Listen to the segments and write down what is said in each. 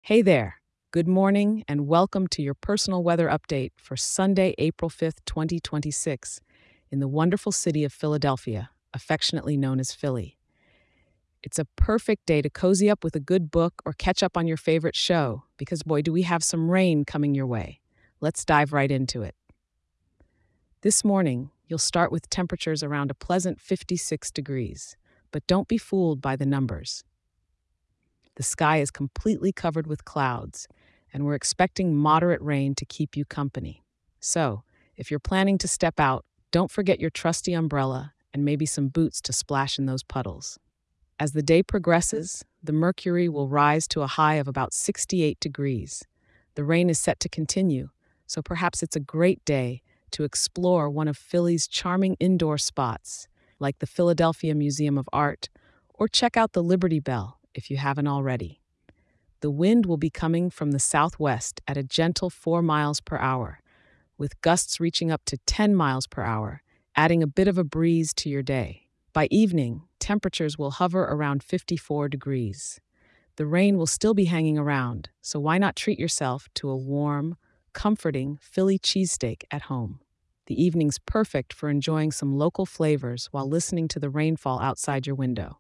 Hey there. Good morning and welcome to your personal weather update for Sunday, April 5th, 2026, in the wonderful city of Philadelphia, affectionately known as Philly. It's a perfect day to cozy up with a good book or catch up on your favorite show, because boy, do we have some rain coming your way. Let's dive right into it. This morning, you'll start with temperatures around a pleasant 56 degrees, but don't be fooled by the numbers. The sky is completely covered with clouds, and we're expecting moderate rain to keep you company. So, if you're planning to step out, don't forget your trusty umbrella and maybe some boots to splash in those puddles. As the day progresses, the mercury will rise to a high of about 68 degrees. The rain is set to continue, so perhaps it's a great day to explore one of Philly's charming indoor spots, like the Philadelphia Museum of Art, or check out the Liberty Bell if you haven't already. The wind will be coming from the southwest at a gentle 4 miles per hour, with gusts reaching up to 10 miles per hour, adding a bit of a breeze to your day. By evening, temperatures will hover around 54 degrees. The rain will still be hanging around, so why not treat yourself to a warm, comforting Philly cheesesteak at home? The evening's perfect for enjoying some local flavors while listening to the rainfall outside your window.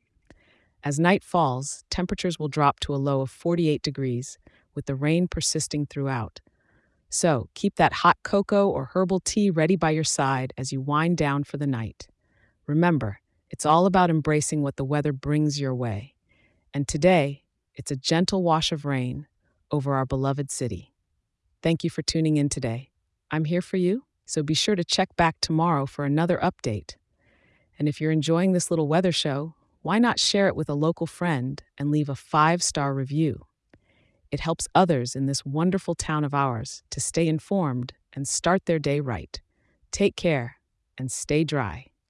As night falls, temperatures will drop to a low of 48 degrees, with the rain persisting throughout. So, keep that hot cocoa or herbal tea ready by your side as you wind down for the night. Remember, it's all about embracing what the weather brings your way. And today, it's a gentle wash of rain over our beloved city. Thank you for tuning in today. I'm here for you, so be sure to check back tomorrow for another update. And if you're enjoying this little weather show, why not share it with a local friend and leave a 5-star review? It helps others in this wonderful town of ours to stay informed and start their day right. Take care and stay dry.